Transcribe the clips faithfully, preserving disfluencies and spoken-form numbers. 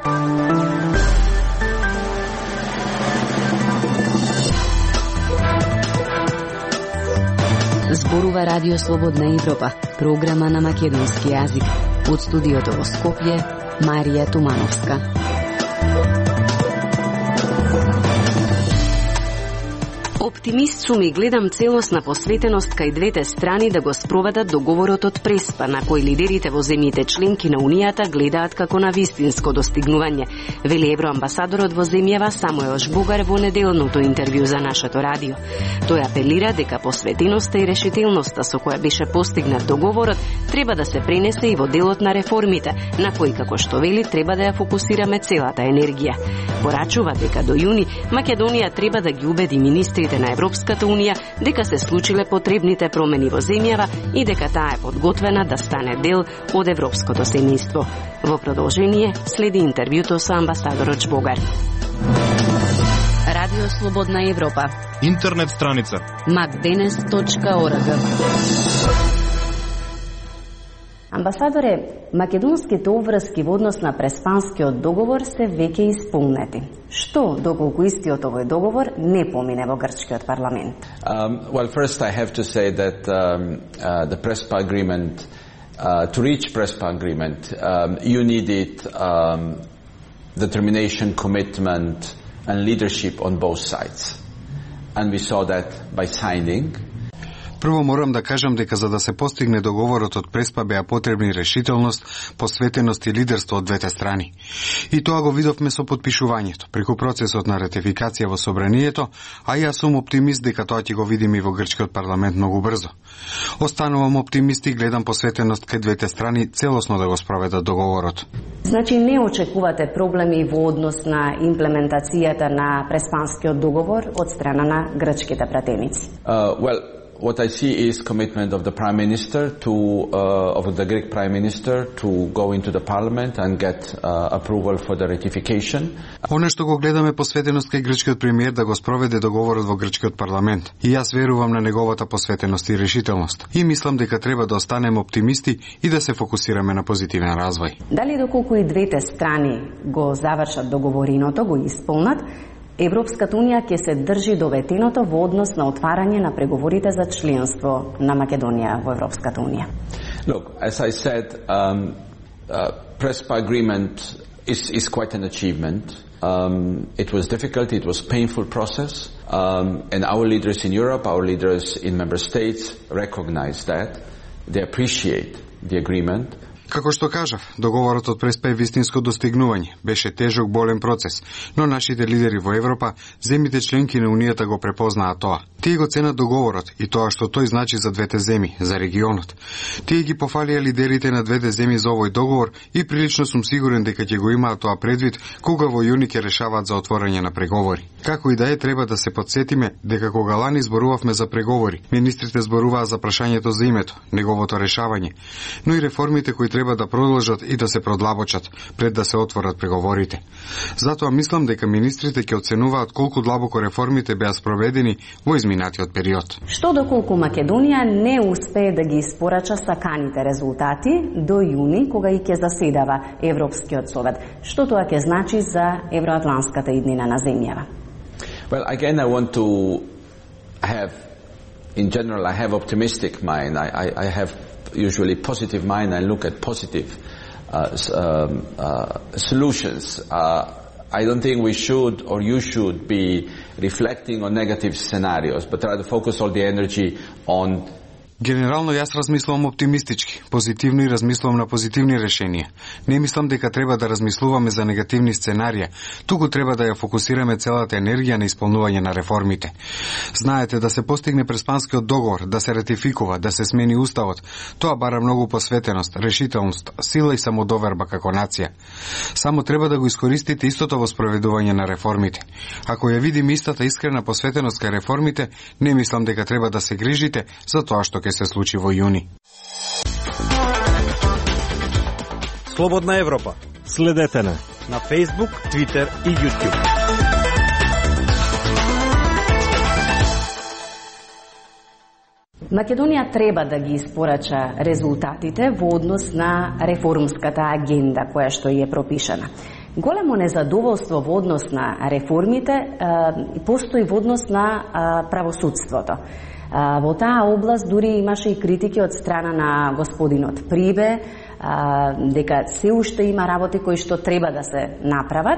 Зборува Радио Слободна Европа, програма на македонски јазик. Од студиото во Скопје, Марија Тумановска. Оптимист сум и гледам целосна посветеност кај двете страни да го спроведат договорот од Преспа, на кој лидерите во земјите членки на Унијата гледаат како на вистинско достигнување, вели евроамбасадорот во земјава Самуел Жбогар во неделното интервју за нашето радио. Тој апелира дека посветеноста и решителноста со која беше постигнат договорот треба да се пренесе и во делот на реформите, на кои, како што вели, треба да ја фокусираме целата енергија. Порачува дека до јуни Македонија треба да ги убеди министрите на Европската Унија дека се случиле потребните промени во земјава и дека таа е подготвена да стане дел од европското семејство. Во продолжение следи интервјуто со амбасадорот Жбогар. Радио Слободна Европа. Интернет страница макденес точка орг. Амбасадоре, македонските обврски во однос на Преспанскиот договор се веќе исполнети. Што доколку истиот овој договор не помине во грчкиот парламент? Um, well, first I have to say that um, uh, the Prespa agreement, uh, to reach Prespa agreement, um, you needed um, determination, commitment and leadership on both sides. And we saw that by signing. Прво морам да кажам дека за да се постигне договорот од Преспа беа потребни решителност, посветеност и лидерство од двете страни. И тоа го видовме со подпишувањето, преку процесот на ратификација во собранието, а јас сум оптимист дека тоа ќе го видиме и во грчкиот парламент многу брзо. Останувам оптимист и гледам посветеност кај двете страни целосно да го спроведат договорот. Значи не очекувате проблеми во однос на имплементацијата на Преспанскиот договор од страна на грчките пратеници? Uh, well, What I see is commitment of the Prime Minister to, uh, of the Greek Prime Minister to go into the Parliament and get uh, approval for the ratification. Оно што го гледаме посветеност кај грчкиот премиер да го спроведе договорот во грчкиот парламент. И јас верувам на неговата посветеност и решителност. И мислам дека треба да останеме оптимисти и да се фокусираме на позитивен развој. Дали доколку и двете страни го завршат договориното, го исполнат, Европската Унија ќе се држи до ветеното во однос на отварање на преговорите за членство на Македонија во Европската Унија? Look, as I said, um, uh, Prespa agreement is, is quite an achievement. Um, it was difficult, it was a painful process, um, and our leaders in Europe, our leaders in member states recognize that. They appreciate the agreement. Како што кажав, договорот од Преспа е вистинско достигнување. Беше тежок, болен процес, но нашите лидери во Европа, земјите членки на Унијата го препознаат тоа. Тие го ценат договорот и тоа што тој значи за двете земји, за регионот. Тие ги пофалија лидерите на двете земји за овој договор и прилично сум сигурен дека ќе го имаат тоа предвид кога во јуни ќе решаваат за отворање на преговори. Како и да е, треба да се потсетиме дека кога лани зборувавме за преговори, министрите зборуваа за прашањето за името, неговото решавање, но и реформите кои треба да продолжат и да се продлабочат пред да се отворат преговорите. Затоа мислам дека министрите ќе оценуваат колку длабоко реформите беа спроведени во изминатиот период. Што доколку Македонија не успее да ги испорача саканите резултати до јуни, кога и ќе заседава Европскиот совет? Што тоа ќе значи за евроатланската иднина на земјава? Well, again, I want to have, in general, I have optimistic mind. I, I, I have usually positive mind. I look at positive uh, um, uh, solutions. Uh, I don't think we should or you should be reflecting on negative scenarios, but try to focus all the energy on. Генерално јас размислувам оптимистички, позитивно и размислувам на позитивни решенија. Не мислам дека треба да размислуваме за негативни сценарија, туку треба да ја фокусираме целата енергија на исполнување на реформите. Знаете, да се постигне Преспанскиот договор, да се ратификува, да се смени уставот, тоа бара многу посветеност, решителност, сила и самодоверба како нација. Само треба да го искористите истото во спроведување на реформите. Ако ја видиме истата искрена посветеност кај реформите, не мислам дека треба да се грижите за тоа што ќе се случи во јуни. Слободна Европа. Следете на на Facebook, Twitter и YouTube. Македонија треба да ги испорача резултатите во однос на реформската агенда која што е пропишана. Големо незадоволство во однос на реформите постои во однос на правосудството. Во таа област дури имаше и критики од страна на господинот Прибе, дека се уште има работи кои што треба да се направат.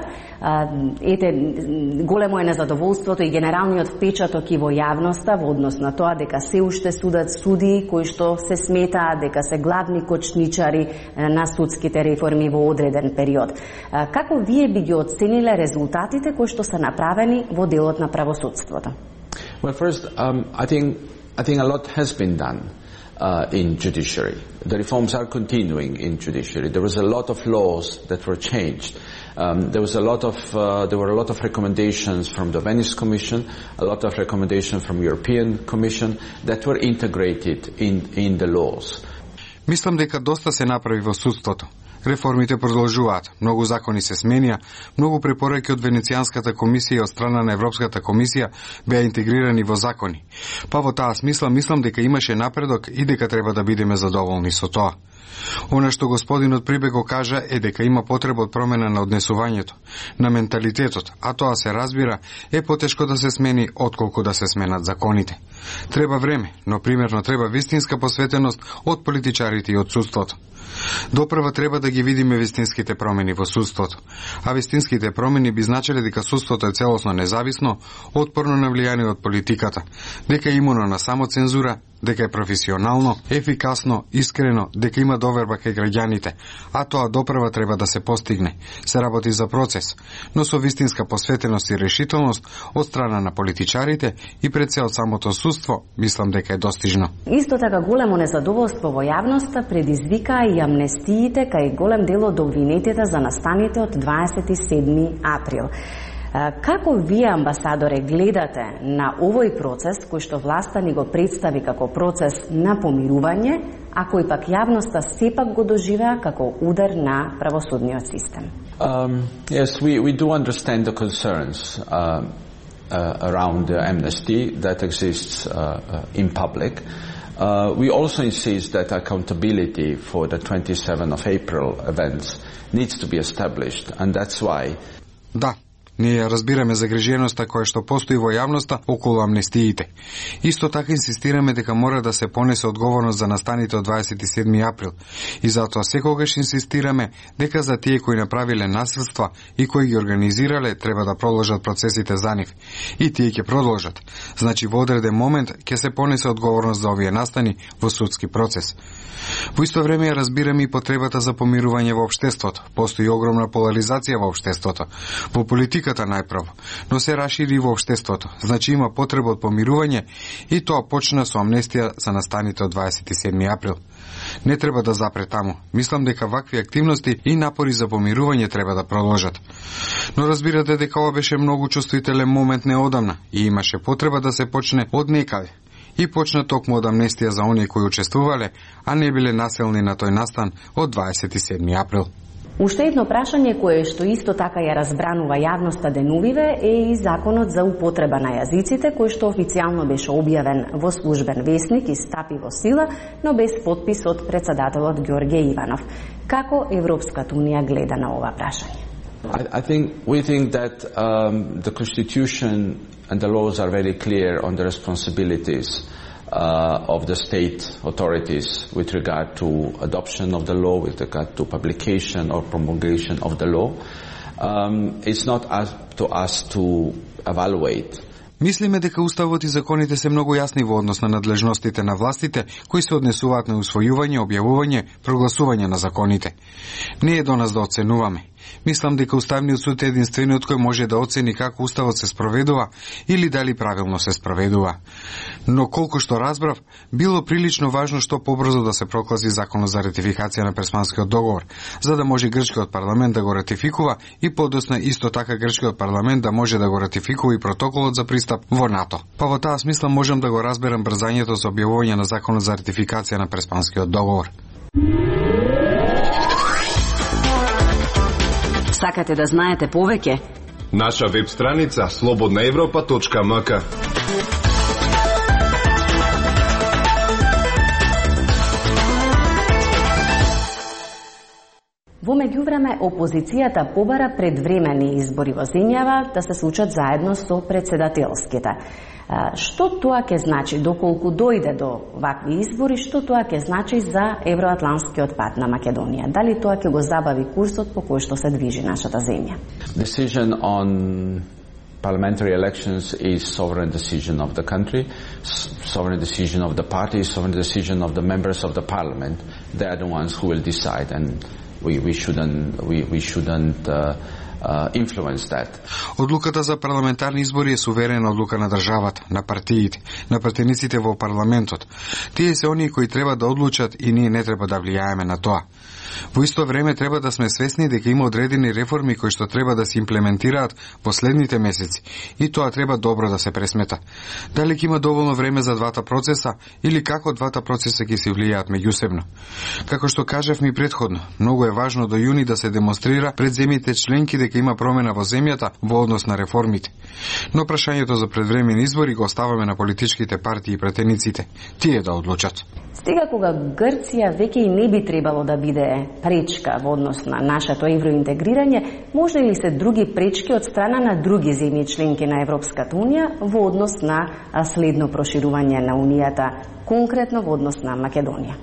Ете, големо е незадоволството и генералниот впечаток и во јавноста во однос на тоа дека се уште судат суди кои што се сметаат дека се главни кочничари на судските реформи во одреден период. Како вие би ги оцениле резултатите кои што се направени во делот на правосудството? Well, first, um, I think I think a lot has been done uh, in judiciary. The reforms are continuing in judiciary. There was a lot of laws that were changed. Um, there was a lot of uh, there were a lot of recommendations from the Venice Commission, a lot of recommendations from European Commission that were integrated in in the laws. Мислам дека доста се направи во судството. Реформите продолжуваат, многу закони се сменија, многу препораки од Венецијанската комисија и од страна на Европската комисија беа интегрирани во закони. Па во таа смисла мислам дека имаше напредок и дека треба да бидеме задоволни со тоа. Она што господинот Прибе го кажа е дека има потреба од промена на однесувањето, на менталитетот, а тоа се разбира е потешко да се смени отколку да се сменат законите. Треба време, но примерно треба вистинска посветеност од политичарите и од судството. Допрва треба да ги видиме вистинските промени во судството, а вистинските промени би значеле дека судството е целосно независно, отпорно на влијание од политиката, дека е имуно на самоцензура, дека е професионално, ефикасно, искрено, дека има доверба кај граѓаните, а тоа допрва треба да се постигне. Се работи за процес, но со вистинска посветеност и решителност од страна на политичарите и пред се од самото судство, мислам дека е достижно. Исто така големо незадоволство во јавноста предизвика и амнестиите кај голем дел од обвинетите за настаните од дваесет и седми април. Како вие, амбасадоре, гледате на овој процес кој што власта ни го представи како процес на помирување, а кој пак јавноста сепак го доживеа како удар на правосудниот систем? Um, yes, we, we do understand the concerns uh, uh, around the amnesty that exists uh, uh, in public. Uh, we also insist that accountability for the twenty-seventh of April events needs to be established, and that's why... Да. Ние разбираме загриженоста која што постои во јавноста околу амнестиите. Исто така инсистираме дека мора да се понесе одговорност за настаните од дваесет и седми април. И затоа секогаш инсистираме дека за тие кои направиле насилства и кои ги организирале треба да продолжат процесите за нив. И тие ќе продолжат. Значи во одреден момент ќе се понесе одговорност за овие настани во судски процес. Во исто време ја разбираме и потребата за помирување во општеството. Постои огромна поларизација во општеството. Во политиката најпрво, но се рашири во општеството. Значи има потреба од помирување и тоа почна со амнестија за настаните од дваесет и седми април. Не треба да запре таму. Мислам дека вакви активности и напори за помирување треба да продолжат. Но разбирате дека ова беше многу чувствителен момент неодамна и имаше потреба да се почне од некаде. И почна токму од амнестија за оние кои учествувале, а не биле населни на тој настан од дваесет и седми април. Уште едно прашање кое што исто така ја разбранува јавноста денувиве е и законот за употреба на јазиците, кој што официјално беше објавен во службен весник и стапи во сила, но без подпис од председателот Ѓорѓе Иванов. Како Европската унија гледа на ова прашање? I, I think we think that um, the Constitution and the laws are very clear on the responsibilities uh, of the state authorities with regard to adoption of the law, with regard to publication or promulgation of the law. Um, it's not up to us to evaluate. Мислиме дека уставот и законите се многу јасни во однос на надлежностите на властите кои се однесуваат на усвојување, објавување, прогласување на законите. Не е до нас да оценуваме. Мислам дека Уставниот суд е единствениот кој може да оцени како уставот се спроведува или дали правилно се спроведува. Но колку што разбрав, било прилично важно што побрзо да се прогласи законот за ратификација на Преспанскиот договор, за да може грчкиот парламент да го ратификува и подоцна исто така грчкиот парламент да може да го ратификува и протоколот за пристап во НАТО. Па во таа смисла можам да го разберам брзањето за објавување на законот за ратификација на Преспанскиот договор. Сакате да знаете повеќе? Наша веб страница слободна европа точка ем ка. Во меѓувреме, опозицијата побара предвремени избори во земјава да се случат заедно со председателските. Што тоа ќе значи, доколку дојде до вакви избори, што тоа ќе значи за евроатлантскиот пат на Македонија? Дали тоа ќе го забави курсот по кој што се движи нашата земја? Decision on parliamentary elections is sovereign decision of the country, sovereign decision of the party, sovereign decision of the members of the parliament. They are the ones who will decide, and we, we shouldn't, we, we shouldn't uh, Uh, influence that. Одлуката за парламентарни избори е суверена одлука на државата, на партиите, на пратениците во парламентот. Тие се оние кои треба да одлучат и ние не треба да влијаеме на тоа. Во исто време треба да сме свесни дека има одредени реформи кои што треба да се имплементираат во следните месеци и тоа треба добро да се пресмета. Дали ќе има доволно време за двата процеса или како двата процеса ќе се влијаат меѓусебно? Како што кажавме и претходно, многу е важно до јуни да се демонстрира пред земјите членки дека има промена во земјата во однос на реформите. Но прашањето за предвремени избори го оставаме на политичките партии и пратениците. Тие да одлучат. Стига кога Грција веќе и не би требало да биде пречка во однос на нашето евроинтегрирање, може ли се други пречки од страна на други земји членки на Европската Унија во однос на следно проширување на Унијата, конкретно во однос на Македонија?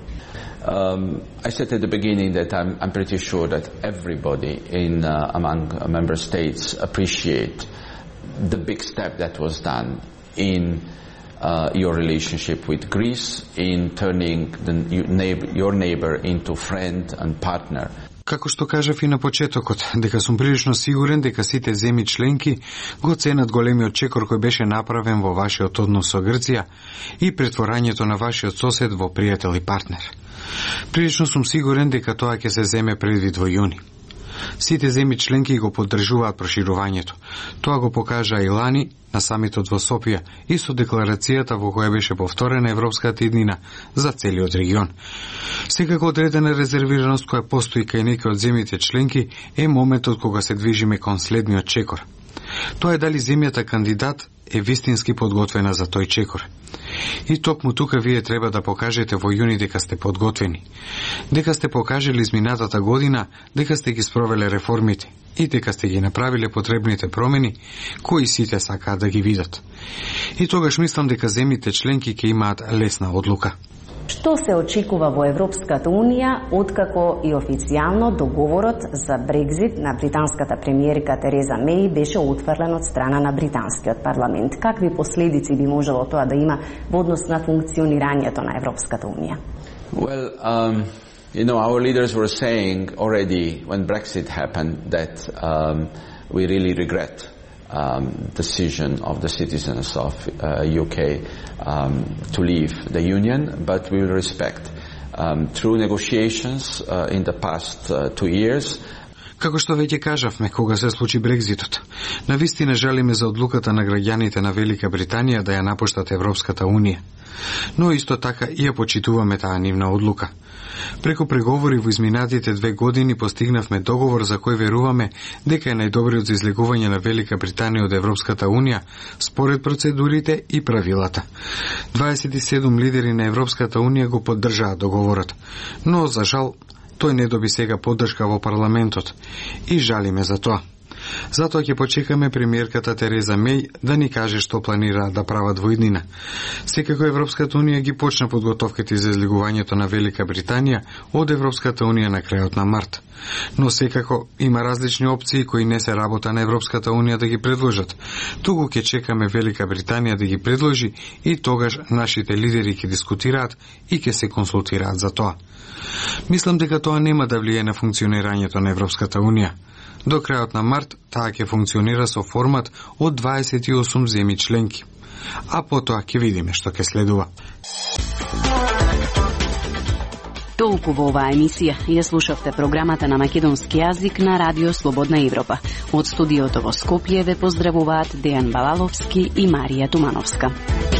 Um, I said at the beginning that I'm, I'm pretty sure that everybody in uh, among uh, member states appreciate the big step that was done in uh, your relationship with Greece, in turning the, your, neighbor, your neighbor into friend and partner. Како што кажав и на почетокот, дека сум прилично сигурен дека сите земји членки го ценат големиот чекор кој беше направен во вашиот однос со Грција и претворањето на вашиот сосед во пријател и партнер. Прилично сум сигурен дека тоа ќе се земе предвид во јуни. Сите земји членки го поддржуваат проширувањето. Тоа го покажа и лани на самитот во Софија и со декларацијата во која беше повторена европската иднина за целиот регион. Секако одредена резервираност која постои кај некои од земјите членки е моментот кога се движиме кон следниот чекор. Тоа е дали земјата кандидат е вистински подготвена за тој чекор. И токму тука вие треба да покажете во јуни дека сте подготвени, дека сте покажали изминатата година дека сте ги спровеле реформите и дека сте ги направиле потребните промени кои сите сакаат да ги видат. И тогаш мислам дека земјите членки ќе имаат лесна одлука. Што се очекува во Европската Унија откако и официјално договорот за Брекзит на британската премиерка Тереза Меј беше отфрлен од страна на британскиот парламент? Какви последици би можело тоа да има во однос на функционирањето на Европската Унија? Well, um, you know, our leaders were saying already when Brexit happened that um, we really regret Um, decision of the citizens of uh, U K um, to leave the Union, but we will respect. Um, through negotiations uh, in the past uh, two years, Како што веќе кажавме кога се случи Брекзитот, навистина жалиме за одлуката на граѓаните на Велика Британија да ја напуштат Европската Унија. Но исто така и ја почитуваме таа нивна одлука. Преку преговори во изминатите две години постигнавме договор за кој веруваме дека е најдобриот за излегување на Велика Британија од Европската Унија според процедурите и правилата. дваесет и седум лидери на Европската Унија го поддржаа договорот, но за жал тој не доби сега поддршка во парламентот и жалиме за тоа. Затоа ќе почекаме премиерката Тереза Меј да ни каже што планира да прават во иднина. Секако Европската Унија ги почна подготовките за излегувањето на Велика Британија од Европската Унија на крајот на март. Но секако има различни опции кои не се работа на Европската Унија да ги предложат. Туку ќе чекаме Велика Британија да ги предложи и тогаш нашите лидери ќе дискутираат и ќе се консултираат за тоа. Мислам дека тоа нема да влие на функционирањето на Европската Унија. До крајот на март таа ќе функционира со формат од дваесет и осум земји членки. А потоа ќе видиме што ќе следува. Толку во оваа емисија. Ја слушавте програмата на македонски јазик на Радио Слободна Европа. Од студиото во Скопје ве поздравуваат Дејан Балаловски и Марија Тумановска.